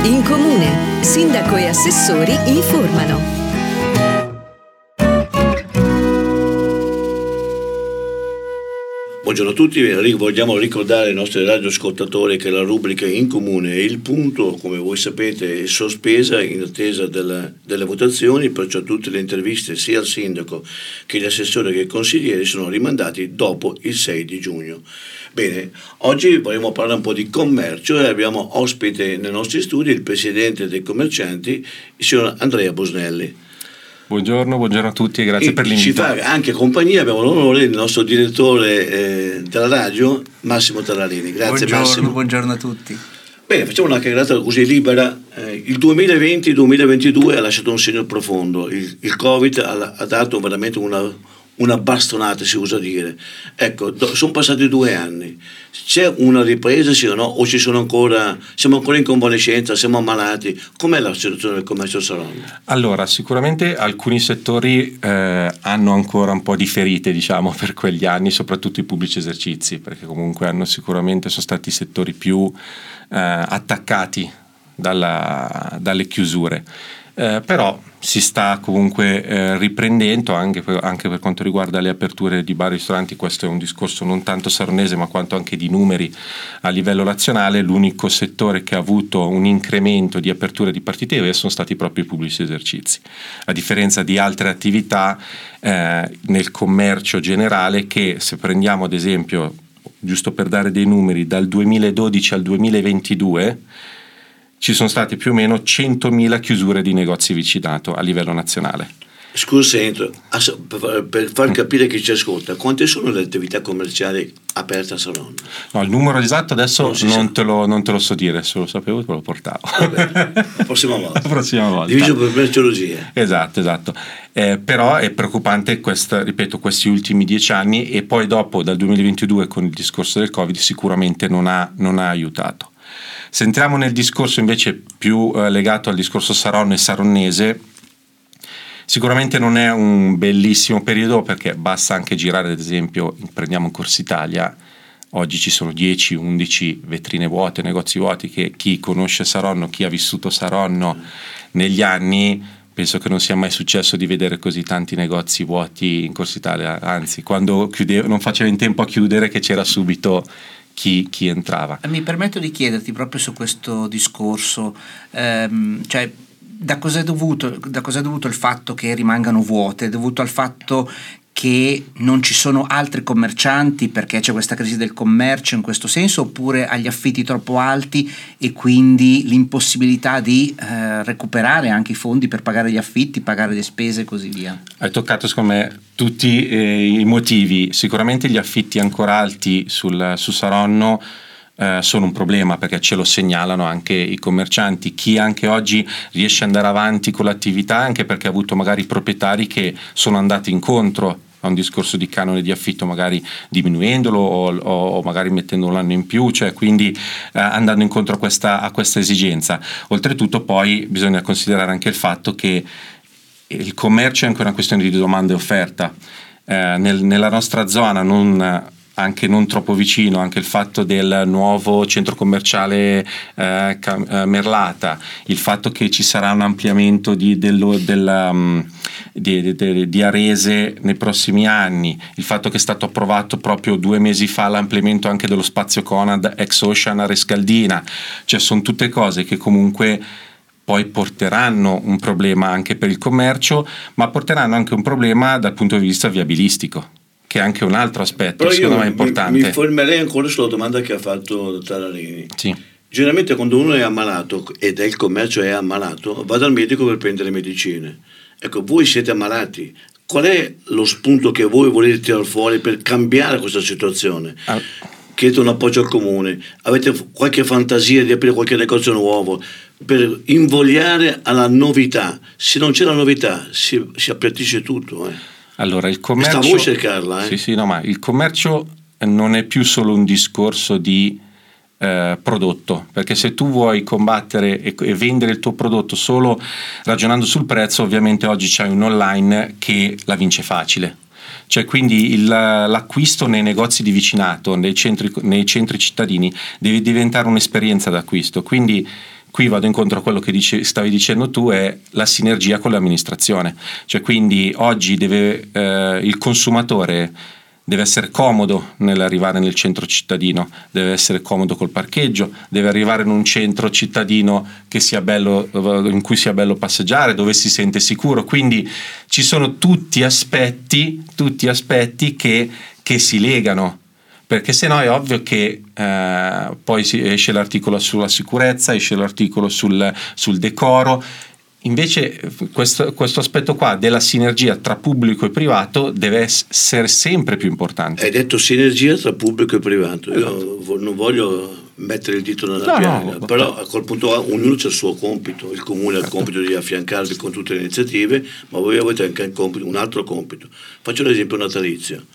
In Comune, sindaco e assessori informano. Buongiorno a tutti, vogliamo ricordare ai nostri radioascoltatori che la rubrica In Comune e il punto, come voi sapete, è sospesa in attesa delle votazioni, perciò tutte le interviste sia al sindaco che agli assessori che ai consiglieri sono rimandati dopo il 6 di giugno. Bene, oggi vogliamo parlare un po' di commercio e abbiamo ospite nei nostri studi il presidente dei commercianti, il signor Andrea Busnelli. Buongiorno a tutti e grazie per l'invito. Ci fa anche compagnia, abbiamo l'onore del nostro direttore della radio, Massimo Tarlarini. Grazie Massimo. Buongiorno a tutti. Bene, facciamo una chiacchierata così libera. Il 2020-2022 ha lasciato un segno profondo. Il Covid ha dato veramente una bastonata, si usa dire. Ecco, sono passati 2 anni. C'è una ripresa, sì o no? O siamo ancora in convalescenza, siamo ammalati? Com'è la situazione del commercio Saronno? Allora, sicuramente alcuni settori hanno ancora un po' di ferite, diciamo, per quegli anni, soprattutto i pubblici esercizi, perché comunque sono stati i settori più attaccati dalle chiusure. Però si sta comunque riprendendo anche per quanto riguarda le aperture di bar e ristoranti. Questo è un discorso non tanto saronese ma quanto anche di numeri a livello nazionale. L'unico settore che ha avuto un incremento di aperture di partite IVA sono stati proprio i pubblici esercizi, a differenza di altre attività nel commercio generale, che se prendiamo ad esempio, giusto per dare dei numeri, dal 2012 al 2022 ci sono state più o meno 100.000 chiusure di negozi vicinato a livello nazionale. Scusa, per far capire chi ci ascolta, quante sono le attività commerciali aperte a Saronno? No, il numero esatto adesso non te lo so dire, se lo sapevo te lo portavo. Vabbè, la prossima volta. Diviso per merceologia. Esatto. Però è preoccupante questi ultimi 10 anni, e poi dopo dal 2022 con il discorso del Covid sicuramente non ha aiutato. Se entriamo nel discorso invece più legato al discorso Saronno e saronnese, sicuramente non è un bellissimo periodo, perché basta anche girare, ad esempio, prendiamo in Corso Italia, oggi ci sono 10-11 vetrine vuote, negozi vuoti, che chi conosce Saronno, chi ha vissuto Saronno negli anni, penso che non sia mai successo di vedere così tanti negozi vuoti in Corso Italia, anzi quando non faceva in tempo a chiudere che c'era subito chi entrava. Mi permetto di chiederti proprio su questo discorso, cioè da cosa è dovuto il fatto che rimangano vuote? È dovuto al fatto che non ci sono altri commercianti perché c'è questa crisi del commercio in questo senso, oppure agli affitti troppo alti e quindi l'impossibilità di recuperare anche i fondi per pagare gli affitti, pagare le spese e così via? Hai toccato secondo me tutti i motivi. Sicuramente gli affitti ancora alti su Saronno sono un problema, perché ce lo segnalano anche i commercianti. Chi anche oggi riesce ad andare avanti con l'attività anche perché ha avuto magari proprietari che sono andati incontro a un discorso di canone di affitto, magari diminuendolo o magari mettendo un anno in più, cioè quindi andando incontro a questa esigenza. Oltretutto poi bisogna considerare anche il fatto che il commercio è anche una questione di domanda e offerta. Nella nostra zona anche non troppo vicino, anche il fatto del nuovo centro commerciale Merlata, il fatto che ci sarà un ampliamento di Arese nei prossimi anni, il fatto che è stato approvato proprio 2 mesi fa l'ampliamento anche dello spazio Conad ex Ocean a Rescaldina, cioè sono tutte cose che comunque poi porteranno un problema anche per il commercio, ma porteranno anche un problema dal punto di vista viabilistico, che è anche un altro aspetto secondo me importante. Mi fermerei ancora sulla domanda che ha fatto Tarlarini. Sì. Generalmente quando uno è ammalato ed il commercio è ammalato, va dal medico per prendere medicine. Ecco, voi siete ammalati. Qual è lo spunto che voi volete tirare fuori per cambiare questa situazione? Chiedete un appoggio al comune? Avete qualche fantasia di aprire qualche negozio nuovo per invogliare alla novità? Se non c'è la novità si appiattisce tutto. Allora, il commercio, sta a voi cercarla. Sì, no, ma il commercio non è più solo un discorso di prodotto, perché se tu vuoi combattere e vendere il tuo prodotto solo ragionando sul prezzo, ovviamente oggi c'hai un online che la vince facile. Cioè, quindi l'acquisto nei negozi di vicinato, nei centri cittadini, deve diventare un'esperienza d'acquisto. Quindi qui vado incontro a quello che stavi dicendo tu, è la sinergia con l'amministrazione. Cioè, quindi oggi il consumatore deve essere comodo nell'arrivare nel centro cittadino, deve essere comodo col parcheggio, deve arrivare in un centro cittadino che sia bello, in cui sia bello passeggiare, dove si sente sicuro. Quindi ci sono tutti aspetti che si legano, perché sennò è ovvio che poi esce l'articolo sulla sicurezza, esce l'articolo sul decoro. Invece questo aspetto qua della sinergia tra pubblico e privato deve essere sempre più importante. Hai detto sinergia tra pubblico e privato. Io non voglio mettere il dito nella piaga, però a quel punto ognuno c'è il suo compito. Il comune ha il compito di affiancarvi con tutte le iniziative, ma voi avete anche un altro compito. Faccio l'esempio natalizio.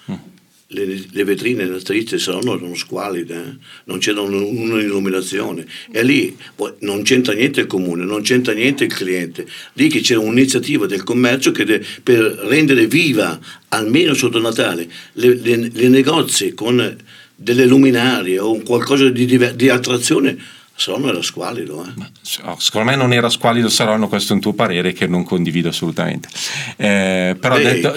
Le vetrine natalizie erano squallide, non c'era un'illuminazione, e lì non c'entra niente il comune, non c'entra niente il cliente, lì che c'era un'iniziativa del commercio che per rendere viva almeno sotto Natale le negozi con delle luminarie o qualcosa di attrazione. Saronno era squallido. Secondo me non era squallido Saronno, questo è un tuo parere che non condivido assolutamente. Però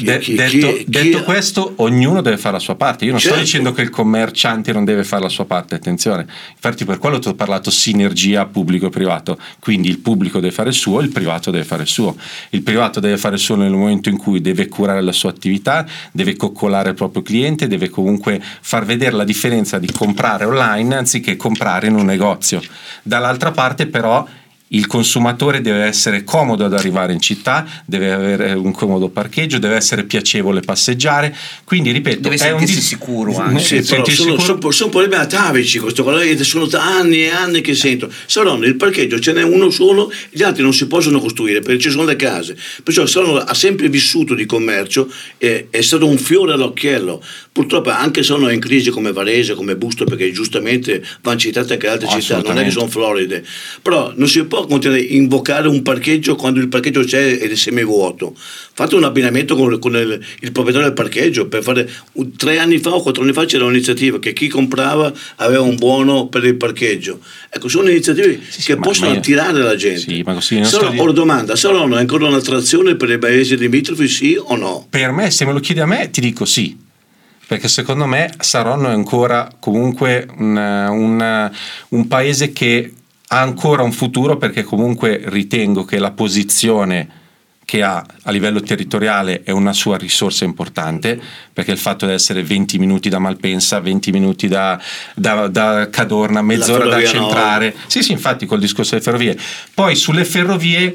detto questo, ognuno deve fare la sua parte. Io non sto dicendo che il commerciante non deve fare la sua parte, attenzione. Infatti per quello ti ho parlato sinergia pubblico e privato. Quindi il pubblico deve fare il suo, il privato deve fare il suo. Il privato deve fare il suo nel momento in cui deve curare la sua attività, deve coccolare il proprio cliente, deve comunque far vedere la differenza di comprare online anziché comprare in un negozio. Dall'altra parte però il consumatore deve essere comodo ad arrivare in città, deve avere un comodo parcheggio, deve essere piacevole passeggiare, quindi ripeto deve sentirsi sicuro anche. Sono problemi atavici, questo sono anni e anni che sento. Saronno il parcheggio ce n'è uno solo, gli altri non si possono costruire perché ci sono le case, perciò Saronno ha sempre vissuto di commercio, è stato un fiore all'occhiello. Purtroppo anche sono in crisi come Varese, come Busto, perché giustamente vanno citate anche altre città, non è che sono floride, però non si può continuare a invocare un parcheggio quando il parcheggio c'è ed è semivuoto. Fate un abbinamento con il proprietario del parcheggio. Per fare 3 anni fa o 4 anni fa c'era un'iniziativa che chi comprava aveva un buono per il parcheggio. Ecco, sono iniziative che possono attirare la gente. Sì, ma così domanda, Saronno è ancora un'attrazione per i paesi limitrofi, sì o no? Per me, se me lo chiedi a me, ti dico sì. Perché secondo me Saronno è ancora comunque un paese che ha ancora un futuro, perché comunque ritengo che la posizione che ha a livello territoriale è una sua risorsa importante, perché il fatto di essere 20 minuti da Malpensa, 20 minuti da Cadorna, mezz'ora da Centrare, sì, infatti col discorso delle ferrovie. Poi sulle ferrovie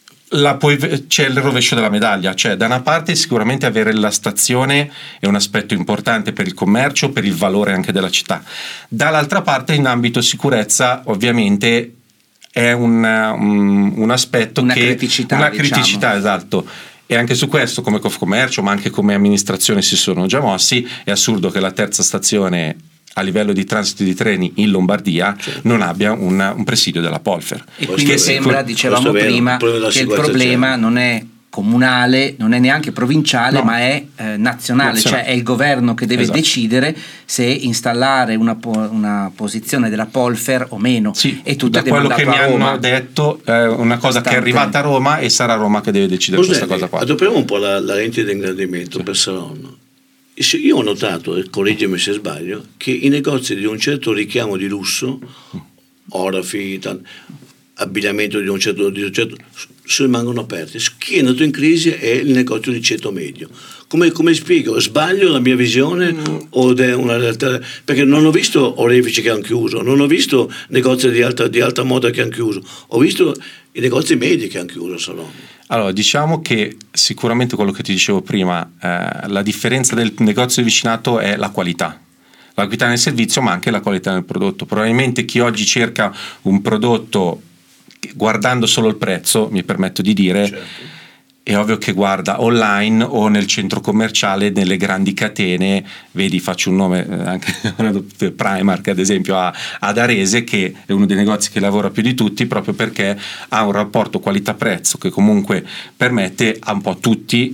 c'è il rovescio della medaglia, cioè da una parte sicuramente avere la stazione è un aspetto importante per il commercio, per il valore anche della città, dall'altra parte in ambito sicurezza ovviamente è un aspetto una criticità, diciamo. Esatto. E anche su questo come Confcommercio ma anche come amministrazione si sono già mossi. È assurdo che la terza stazione a livello di transito di treni in Lombardia non abbia un presidio della Polfer. E quindi sembra, dicevamo prima, che il problema non è comunale, non è neanche provinciale, ma è nazionale, cioè è il governo che deve decidere se installare una posizione della Polfer o meno. Sì, e tutto da quello che mi hanno detto è una cosa che è arrivata a Roma e sarà Roma che deve decidere questa cosa qua. Adoperiamo un po' la lente di ingrandimento per Saronno. Io ho notato, e correggimi se sbaglio, che i negozi di un certo richiamo di lusso, orafi, abbigliamento di un certo rimangono aperti. Chi è andato in crisi è il negozio di ceto medio. Come spiego? Sbaglio la mia visione o è una realtà? Perché non ho visto orefici che hanno chiuso, non ho visto negozi di alta moda che hanno chiuso, ho visto i negozi medi che hanno chiuso Saronno. Allora, diciamo che sicuramente quello che ti dicevo prima, la differenza del negozio di vicinato è la qualità nel servizio, ma anche la qualità del prodotto. Probabilmente chi oggi cerca un prodotto guardando solo il prezzo, mi permetto di dire, certo, è ovvio che guarda online o nel centro commerciale, nelle grandi catene. Vedi, faccio un nome, anche Primark ad esempio ad Arese, che è uno dei negozi che lavora più di tutti, proprio perché ha un rapporto qualità-prezzo che comunque permette a un po' tutti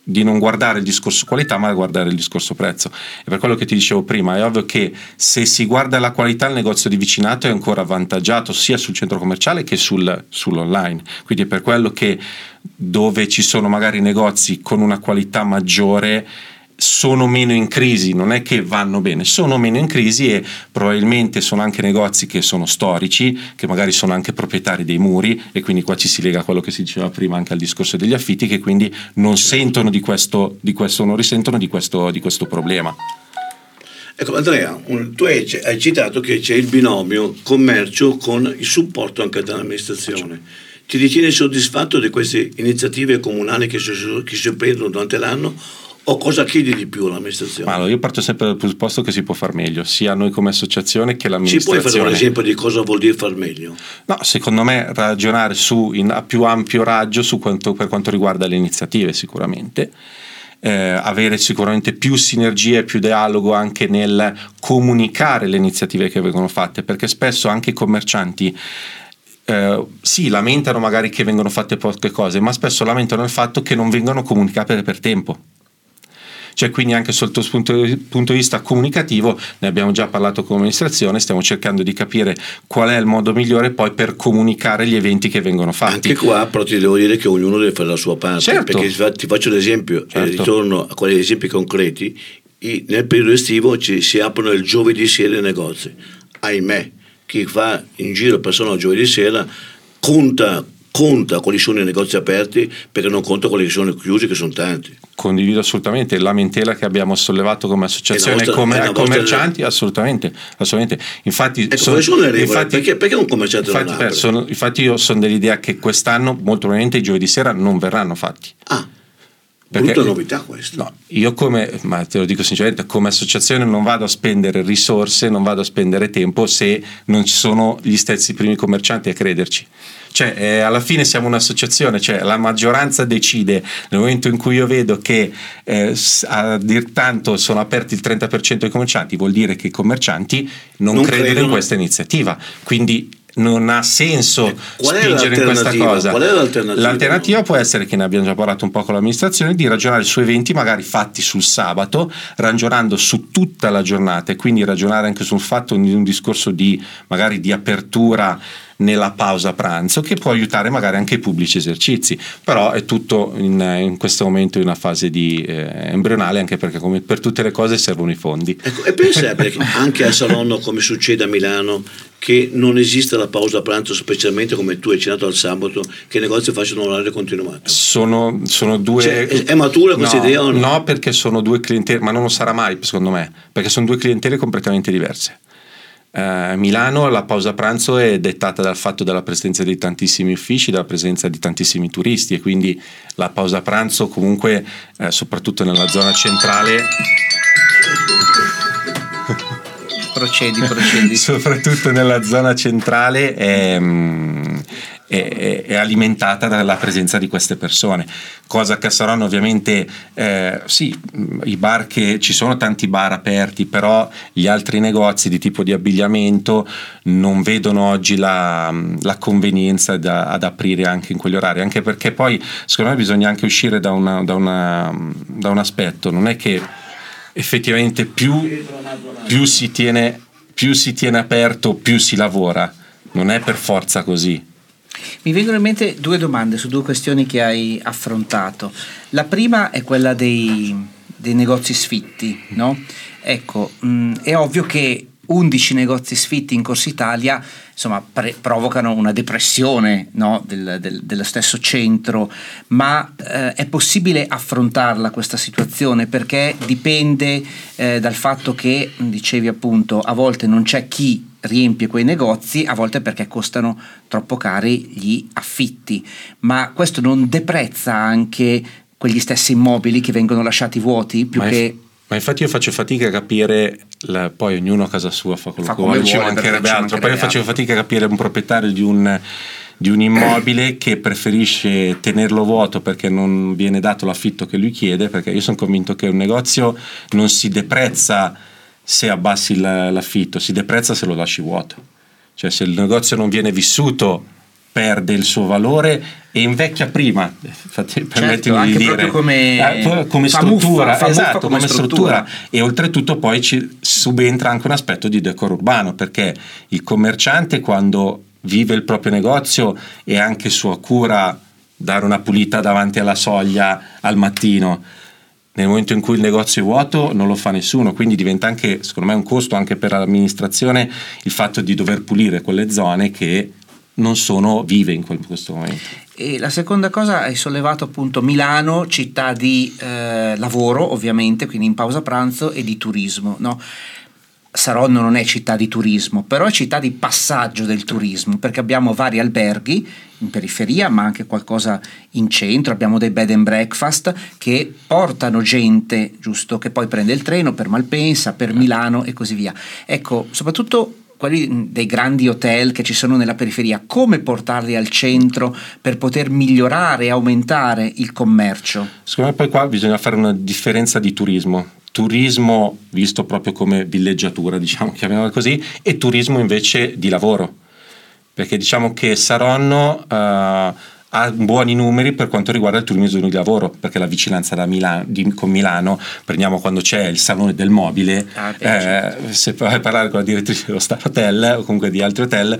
di non guardare il discorso qualità ma guardare il discorso prezzo. E per quello che ti dicevo prima, è ovvio che se si guarda la qualità il negozio di vicinato è ancora avvantaggiato sia sul centro commerciale che sull'online, quindi è per quello che dove ci sono magari negozi con una qualità maggiore sono meno in crisi, non è che vanno bene, sono meno in crisi, e probabilmente sono anche negozi che sono storici, che magari sono anche proprietari dei muri, e quindi qua ci si lega a quello che si diceva prima anche al discorso degli affitti, che quindi non sentono di questo non risentono di questo problema. Ecco Andrea, tu hai citato che c'è il binomio commercio con il supporto anche dall'amministrazione. Ti ritieni soddisfatto di queste iniziative comunali che si prendono durante l'anno? O cosa chiedi di più all'amministrazione? Allora, io parto sempre dal presupposto che si può far meglio, sia noi come associazione che l'amministrazione. Ci puoi fare un esempio di cosa vuol dire far meglio? No, secondo me ragionare a più ampio raggio per quanto riguarda le iniziative sicuramente. Avere sicuramente più sinergie, più dialogo anche nel comunicare le iniziative che vengono fatte, perché spesso anche i commercianti si lamentano magari che vengono fatte poche cose, ma spesso lamentano il fatto che non vengono comunicate per tempo. Cioè, quindi anche sotto il punto di vista comunicativo, ne abbiamo già parlato con l'amministrazione, stiamo cercando di capire qual è il modo migliore poi per comunicare gli eventi che vengono fatti. Anche qua però ti devo dire che ognuno deve fare la sua parte, certo. Perché ti faccio l'esempio, certo. Ritorno a quegli esempi concreti. Nel periodo estivo si aprono il giovedì sera i negozi, ahimè chi fa in giro persona il giovedì sera conta quali sono i negozi aperti, perché non conta quelli che sono chiusi, che sono tanti. Condivido assolutamente la lamentela che abbiamo sollevato come associazione e come commercianti, assolutamente. Infatti, perché un commerciante non apre? Infatti io sono dell'idea che quest'anno molto probabilmente i giovedì sera non verranno fatti. Brutta novità questa. No, io ma te lo dico sinceramente, come associazione non vado a spendere risorse, non vado a spendere tempo se non ci sono gli stessi primi commercianti a crederci. Cioè, alla fine siamo un'associazione, cioè la maggioranza decide. Nel momento in cui io vedo che a dir tanto sono aperti il 30% dei commercianti, vuol dire che i commercianti non credono in questa iniziativa, quindi non ha senso spingere in questa cosa. Qual è l'alternativa? L'alternativa può essere, che ne abbiamo già parlato un po' con l'amministrazione, di ragionare su eventi magari fatti sul sabato, ragionando su tutta la giornata, e quindi ragionare anche sul fatto di un discorso magari di apertura nella pausa pranzo, che può aiutare magari anche i pubblici esercizi, però è tutto in questo momento in una fase di embrionale, anche perché come per tutte le cose servono i fondi. Ecco, e pensate anche a Salonno, come succede a Milano, che non esiste la pausa pranzo, specialmente come tu hai accennato al sabato, che i negozi facciano un orario continuato. Sono due. Cioè, è matura questa idea o no? No, perché sono due clientele, ma non lo sarà mai secondo me, perché sono due clientele completamente diverse. Milano la pausa pranzo è dettata dal fatto della presenza di tantissimi uffici, dalla presenza di tantissimi turisti, e quindi la pausa pranzo comunque soprattutto nella zona centrale procedi soprattutto nella zona centrale è alimentata dalla presenza di queste persone, cosa che a Saronno ovviamente sì, i bar, che ci sono tanti bar aperti, però gli altri negozi di tipo di abbigliamento non vedono oggi la convenienza ad aprire anche in quegli orari, anche perché poi secondo me bisogna anche uscire da un aspetto, non è che effettivamente più si tiene aperto più si lavora, non è per forza così. Mi vengono in mente due domande su due questioni che hai affrontato. La prima è quella dei negozi sfitti, no? Ecco, è ovvio che 11 negozi sfitti in Corso Italia, insomma, provocano una depressione, no? dello stesso centro, ma è possibile affrontarla questa situazione, perché dipende dal fatto che, dicevi appunto, a volte non c'è chi riempie quei negozi, a volte perché costano troppo cari gli affitti, ma questo non deprezza anche quegli stessi immobili che vengono lasciati vuoti più che... Ma infatti io faccio fatica a capire, poi ognuno a casa sua fa quello che vuole, ci mancherebbe altro, poi io faccio fatica a capire un proprietario di un immobile che preferisce tenerlo vuoto perché non viene dato l'affitto che lui chiede, perché io sono convinto che un negozio non si deprezza se abbassi l'affitto, si deprezza se lo lasci vuoto. Cioè, se il negozio non viene vissuto perde il suo valore e invecchia prima, permettimi di dire, come struttura, esatto, come struttura. E oltretutto poi ci subentra anche un aspetto di decoro urbano, perché il commerciante, quando vive il proprio negozio, è anche sua cura dare una pulita davanti alla soglia al mattino. Nel momento in cui il negozio è vuoto non lo fa nessuno, quindi diventa anche, secondo me, un costo anche per l'amministrazione il fatto di dover pulire quelle zone che non sono vive in questo momento. E la seconda cosa, hai sollevato appunto Milano, città di lavoro ovviamente, quindi in pausa pranzo, e di turismo, no? Saronno non è città di turismo, però è città di passaggio del turismo, perché abbiamo vari alberghi in periferia, ma anche qualcosa in centro, abbiamo dei bed and breakfast che portano gente, giusto, che poi prende il treno per Malpensa, per Milano e così via. Ecco, soprattutto quelli dei grandi hotel che ci sono nella periferia, come portarli al centro per poter migliorare e aumentare il commercio? Secondo me poi qua bisogna fare una differenza di turismo visto proprio come villeggiatura, diciamo, chiamiamola così, e turismo invece di lavoro, perché diciamo che Saronno ha buoni numeri per quanto riguarda il turismo di lavoro, perché la vicinanza con Milano, prendiamo quando c'è il salone del mobile, se puoi parlare con la direttrice dello Star Hotel o comunque di altri hotel,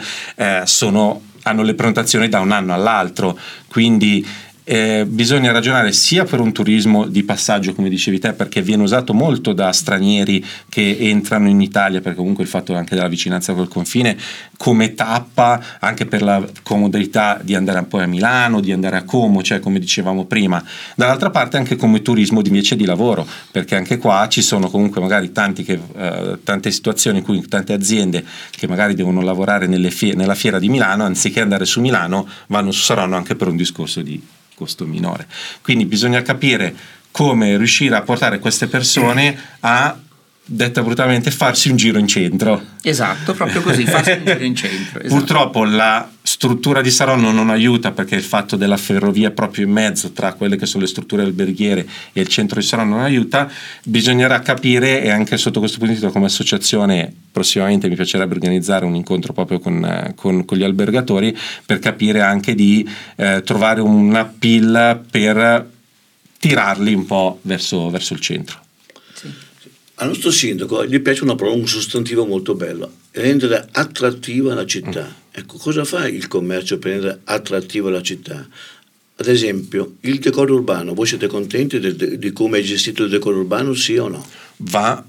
hanno le prenotazioni da un anno all'altro, quindi bisogna ragionare sia per un turismo di passaggio, come dicevi te, perché viene usato molto da stranieri che entrano in Italia, perché comunque il fatto anche della vicinanza col confine, come tappa anche per la comodità di andare poi a Milano, di andare a Como, cioè come dicevamo prima. Dall'altra parte anche come turismo invece di lavoro, perché anche qua ci sono comunque magari tante situazioni in cui tante aziende che magari devono lavorare nella fiera di Milano, anziché andare su Milano vanno su Saronno anche per un discorso di costo minore. Quindi bisogna capire come riuscire a portare queste persone a, detta brutalmente, farsi un giro in centro. Esatto, proprio così, farsi un giro in centro. Esatto. Purtroppo la struttura di Saronno non aiuta, perché il fatto della ferrovia proprio in mezzo tra quelle che sono le strutture alberghiere e il centro di Saronno non aiuta. Bisognerà capire, e anche sotto questo punto di vista come associazione prossimamente mi piacerebbe organizzare un incontro proprio con gli albergatori, per capire anche di trovare una appeal per tirarli un po' verso il centro. Al nostro sindaco gli piace una parola, un sostantivo molto bello: rendere attrattiva la città. Ecco, cosa fa il commercio per rendere attrattiva la città? Ad esempio, il decoro urbano, voi siete contenti di come è gestito il decoro urbano, sì o no? Va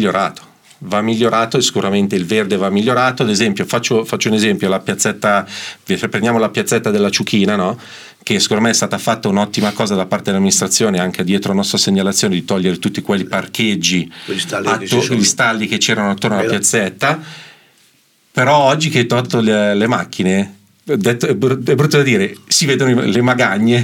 migliorato e sicuramente il verde va migliorato. Ad esempio, faccio un esempio, prendiamo la piazzetta della Ciuchina, no? Che secondo me è stata fatta un'ottima cosa da parte dell'amministrazione, anche dietro la nostra segnalazione, di togliere tutti quei parcheggi, gli stalli che c'erano attorno alla piazzetta. Però oggi che hai tolto le macchine, è brutto da dire, si vedono le magagne,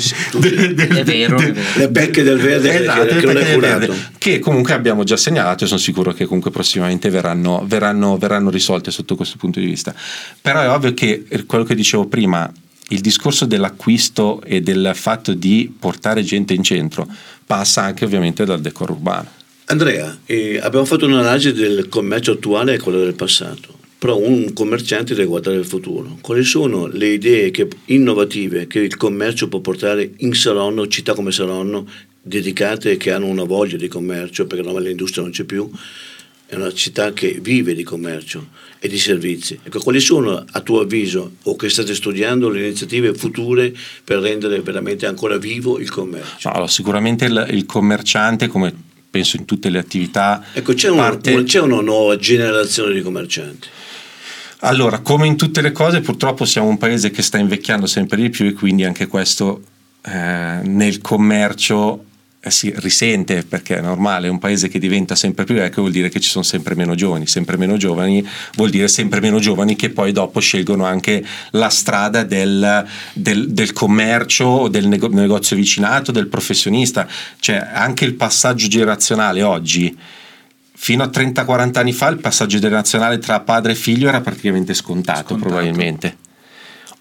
è vero. Le becche del verde, esatto, che non è curato, che comunque abbiamo già segnalato e sono sicuro che comunque prossimamente verranno risolte sotto questo punto di vista. Però è ovvio che quello che dicevo prima, il discorso dell'acquisto e del fatto di portare gente in centro passa anche ovviamente dal decoro urbano. Andrea, abbiamo fatto un'analisi del commercio attuale e quello del passato, però un commerciante deve guardare il futuro. Quali sono le idee innovative che il commercio può portare in Saronno, città come Saronno, dedicate, che hanno una voglia di commercio, perché ormai l'industria non c'è più, è una città che vive di commercio e di servizi. Ecco, quali sono, a tuo avviso, o che state studiando, le iniziative future per rendere veramente ancora vivo il commercio? Allora, sicuramente il commerciante, come penso in tutte le attività, ecco, c'è una nuova generazione di commercianti. Allora, come in tutte le cose, purtroppo siamo un paese che sta invecchiando sempre di più, e quindi anche questo nel commercio si risente, perché è normale. Un paese che diventa sempre più vecchio vuol dire che ci sono sempre meno giovani vuol dire sempre meno giovani che poi dopo scelgono anche la strada del commercio o del negozio vicinato, del professionista. Cioè anche il passaggio generazionale oggi, fino a 30-40 anni fa il passaggio generazionale tra padre e figlio era praticamente scontato. Probabilmente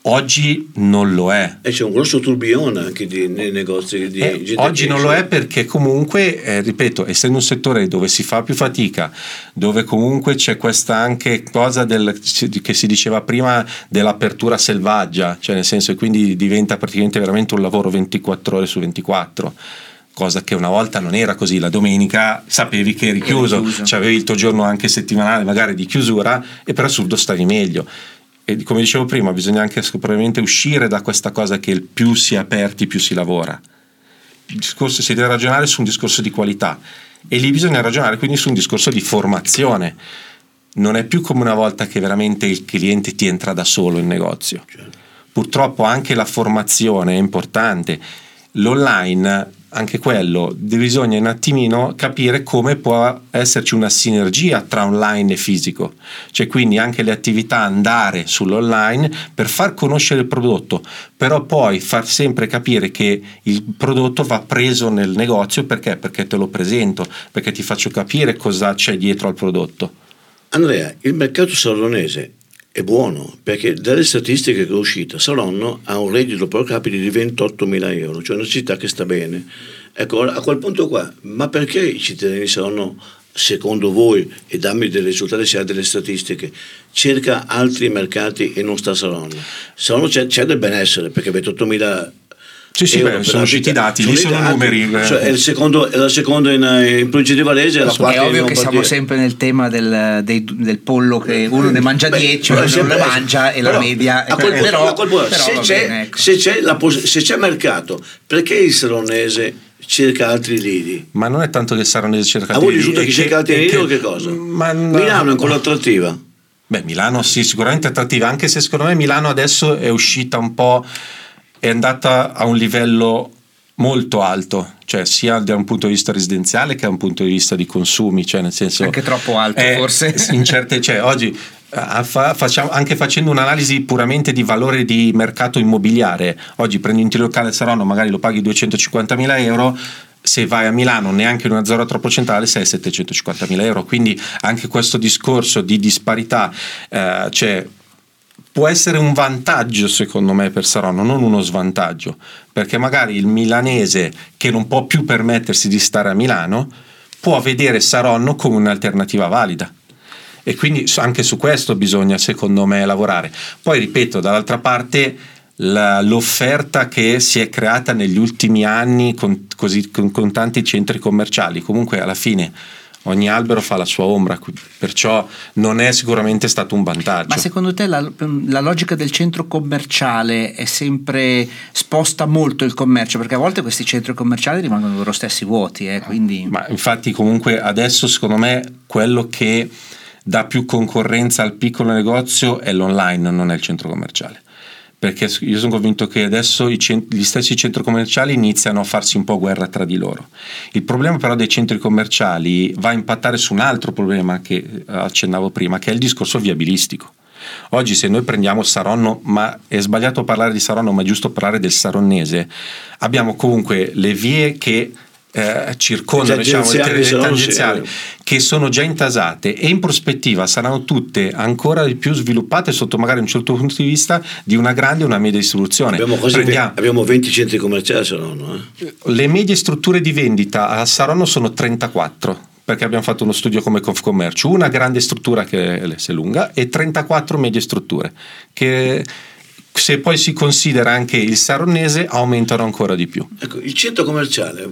Oggi non lo è. E c'è un grosso tourbillon anche nei negozi di gente oggi non lo è perché comunque, ripeto, essendo un settore dove si fa più fatica, dove comunque c'è questa anche cosa che si diceva prima dell'apertura selvaggia, cioè nel senso che quindi diventa praticamente veramente un lavoro 24 ore su 24. Cosa che una volta non era così, la domenica sapevi che eri chiuso. Cioè avevi il tuo giorno anche settimanale magari di chiusura e per assurdo stavi meglio. E come dicevo prima, bisogna anche probabilmente uscire da questa cosa che più si è aperti più si lavora. Il discorso, si deve ragionare su un discorso di qualità e lì bisogna ragionare quindi su un discorso di formazione. Non è più come una volta che veramente il cliente ti entra da solo in negozio. Purtroppo anche la formazione è importante. L'online, anche quello, bisogna un attimino capire come può esserci una sinergia tra online e fisico, cioè quindi anche le attività andare sull'online per far conoscere il prodotto, però poi far sempre capire che il prodotto va preso nel negozio perché te lo presento, perché ti faccio capire cosa c'è dietro al prodotto. Andrea, il mercato saronese è buono perché dalle statistiche che è uscita Saronno ha un reddito pro capite di 28.000 euro, cioè una città che sta bene. Ecco, a quel punto qua, ma perché i cittadini di Saronno, secondo voi, e dammi dei risultati se ha delle statistiche, cerca altri mercati e non sta a Saronno? Saronno c'è del benessere perché 28.000 Sì, sono usciti i dati, lì sono numeri. Cioè è la seconda in provincia di Varese e la quarta. È ovvio che siamo sempre nel tema del pollo che uno ne mangia 10, uno non ne mangia e la media. Se c'è mercato, perché il saronese cerca altri lidi? Ma non è tanto che il saronese cerca altri lidi. A voi risulta che cerca altri lidi o che cosa? Milano è ancora attrattiva? Beh, Milano sì, sicuramente attrattiva, anche se secondo me Milano adesso è uscita un po', è andata a un livello molto alto, cioè sia da un punto di vista residenziale che da un punto di vista di consumi, cioè nel senso anche troppo alto forse in certe, cioè oggi facciamo, anche facendo un'analisi puramente di valore di mercato immobiliare, oggi prendi un locale Saronno, magari lo paghi 250.000 euro, se vai a Milano neanche in una zona troppo centrale sei a 750.000 euro, quindi anche questo discorso di disparità cioè può essere un vantaggio secondo me per Saronno, non uno svantaggio, perché magari il milanese che non può più permettersi di stare a Milano può vedere Saronno come un'alternativa valida, e quindi anche su questo bisogna secondo me lavorare. Poi ripeto, dall'altra parte l'offerta che si è creata negli ultimi anni con tanti centri commerciali, comunque alla fine ogni albero fa la sua ombra, perciò non è sicuramente stato un vantaggio. Ma secondo te la logica del centro commerciale è sempre sposta molto il commercio? Perché a volte questi centri commerciali rimangono loro stessi vuoti, quindi... Ma infatti comunque adesso secondo me quello che dà più concorrenza al piccolo negozio è l'online, non è il centro commerciale. Perché io sono convinto che adesso gli stessi centri commerciali iniziano a farsi un po' guerra tra di loro. Il problema però dei centri commerciali va a impattare su un altro problema che accennavo prima, che è il discorso viabilistico. Oggi se noi prendiamo Saronno, ma è sbagliato parlare di Saronno, ma è giusto parlare del saronnese, abbiamo comunque le vie che circondano, diciamo, le tangenziali che sono già intasate e in prospettiva saranno tutte ancora di più sviluppate sotto magari un certo punto di vista di una grande e una media distribuzione. Abbiamo 20 centri commerciali a Saronno. Le medie strutture di vendita a Saronno sono 34, perché abbiamo fatto uno studio come Confcommercio, una grande struttura che è lunga e 34 medie strutture che, se poi si considera anche il saronnese, aumentano ancora di più. Ecco, il centro commerciale,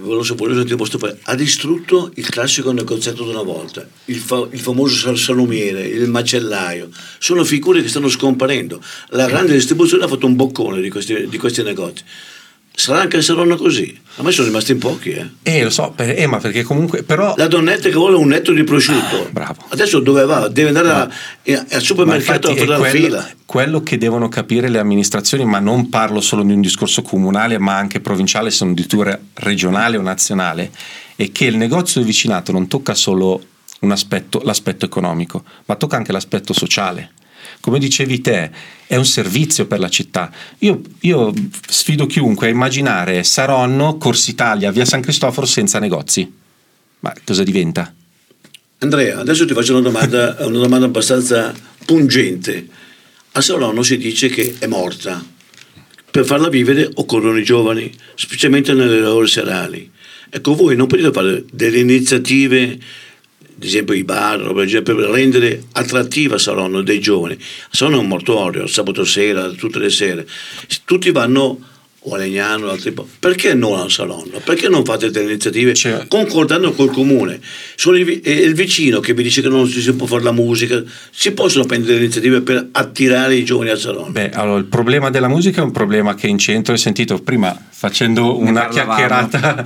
ha distrutto il classico negoziato di una volta, il famoso salumiere, il macellaio, sono figure che stanno scomparendo. La grande distribuzione ha fatto un boccone di questi negozi. Sarà anche a Saronno così? A me sono rimasti in pochi. Lo so, ma perché comunque però... La donnetta che vuole un netto di prosciutto. Bravo. Adesso dove va? Deve andare al supermercato a fare la fila. Quello che devono capire le amministrazioni, ma non parlo solo di un discorso comunale, ma anche provinciale, se non addirittura regionale o nazionale, è che il negozio di vicinato non tocca solo l'aspetto economico, ma tocca anche l'aspetto sociale. Come dicevi te, è un servizio per la città. Io sfido chiunque a immaginare Saronno, Corsa Italia, via San Cristoforo senza negozi. Ma cosa diventa? Andrea, adesso ti faccio una domanda abbastanza pungente. A Saronno si dice che è morta. Per farla vivere occorrono i giovani, specialmente nelle ore serali. Ecco, voi non potete fare delle iniziative, ad esempio i bar, per rendere attrattiva Saronno dei giovani. Saronno è un mortuorio, sabato sera, tutte le sere. Tutti vanno o a Legnano, altri perché non a Saronno? Perché non fate delle iniziative concordando col comune? Sono il vicino che vi dice che non si può fare la musica, si possono prendere delle iniziative per attirare i giovani a Saronno? Allora, il problema della musica è un problema che in centro, hai sentito prima facendo una chiacchierata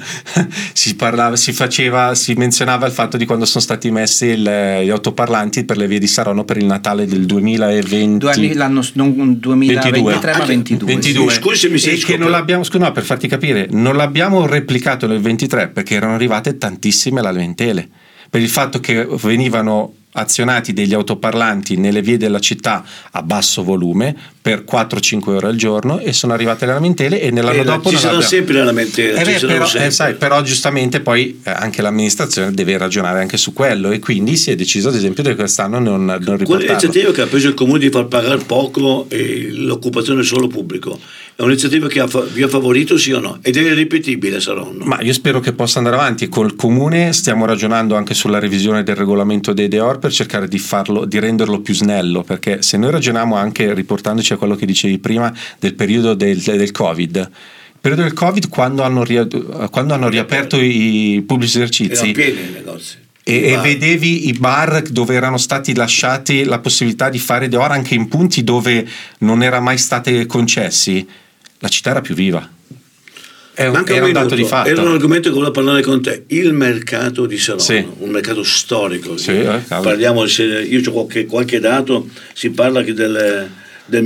si menzionava il fatto di quando sono stati messi gli autoparlanti per le vie di Saronno per il Natale del 2020 l'anno non 2023 ma 22. Scusi se mi si che non l'abbiamo, no, per farti capire, non l'abbiamo replicato nel 23 perché erano arrivate tantissime lamentele per il fatto che venivano azionati degli autoparlanti nelle vie della città a basso volume per 4-5 ore al giorno e sono arrivate le lamentele e nell'anno dopo ci saranno sempre le lamentele, però giustamente poi anche l'amministrazione deve ragionare anche su quello e quindi si è deciso ad esempio di quest'anno non riportarlo. Quell'iniziativa che ha preso il comune di far pagare poco e l'occupazione solo pubblico è un'iniziativa che vi ha favorito, sì o no? Ed è irripetibile Saronno? Ma io spero che possa andare avanti. Col comune stiamo ragionando anche sulla revisione del regolamento dei DEOR per cercare di renderlo più snello, perché se noi ragioniamo anche riportandoci a quello che dicevi prima del periodo del Covid, il periodo del Covid quando hanno riaperto i pubblici esercizi erano pieni i negozi e vedevi i bar dove erano stati lasciati la possibilità di fare DEOR anche in punti dove non era mai state concessi, la città era più viva. Era un dato di fatto. Era un argomento che volevo parlare con te. Il mercato di Saronno, un mercato storico. Parliamo, io ho qualche dato, si parla che del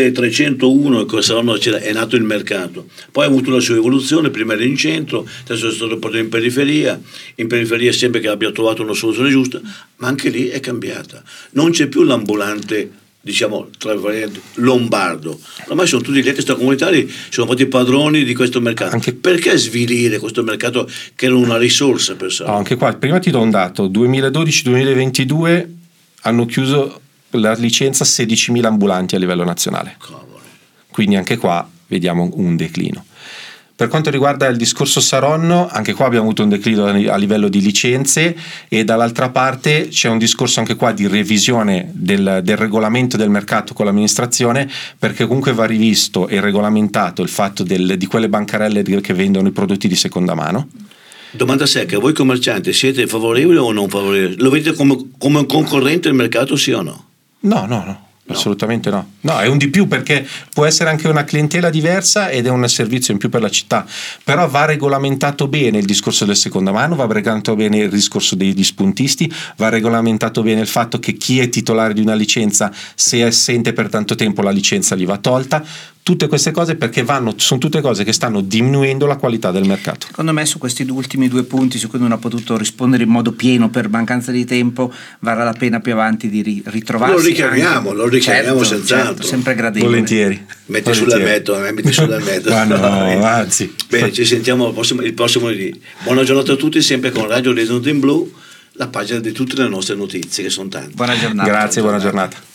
1301 a Saronno è nato il mercato, poi ha avuto la sua evoluzione, prima era in centro, adesso è stato portato in periferia sempre che abbia trovato una soluzione giusta, ma anche lì è cambiata, non c'è più l'ambulante, diciamo tra virgolette lombardo, ormai sono tutti gli extracomunitari, sono fatti padroni di questo mercato. Perché svilire questo mercato che era una risorsa per Saronno? Anche qua, prima ti do un dato, 2012-2022 hanno chiuso la licenza 16.000 ambulanti a livello nazionale. Quindi anche qua vediamo un declino. Per quanto riguarda il discorso Saronno, anche qua abbiamo avuto un declino a livello di licenze e dall'altra parte c'è un discorso anche qua di revisione del regolamento del mercato con l'amministrazione, perché comunque va rivisto e regolamentato il fatto di quelle bancarelle che vendono i prodotti di seconda mano. Domanda secca, voi commercianti siete favorevoli o non favorevoli? Lo vedete come un concorrente del mercato, sì o no? No, assolutamente no. No, è un di più perché può essere anche una clientela diversa ed è un servizio in più per la città, però va regolamentato bene il discorso del seconda mano, va regolamentato bene il discorso degli spuntisti, va regolamentato bene il fatto che chi è titolare di una licenza, se è assente per tanto tempo la licenza gli va tolta. Tutte queste cose perché sono tutte cose che stanno diminuendo la qualità del mercato. Secondo me su questi ultimi due punti su cui non ho potuto rispondere in modo pieno per mancanza di tempo varrà la pena più avanti di ritrovarsi. Lo richiamiamo senz'altro. Sempre gradevole. Volentieri. Metti sull'elmetto. Anzi. Bene, ci sentiamo il prossimo lunedì. Buona giornata a tutti, sempre con Radio Horizon in Blu, la pagina di tutte le nostre notizie che sono tante. Buona giornata. Grazie, buona giornata.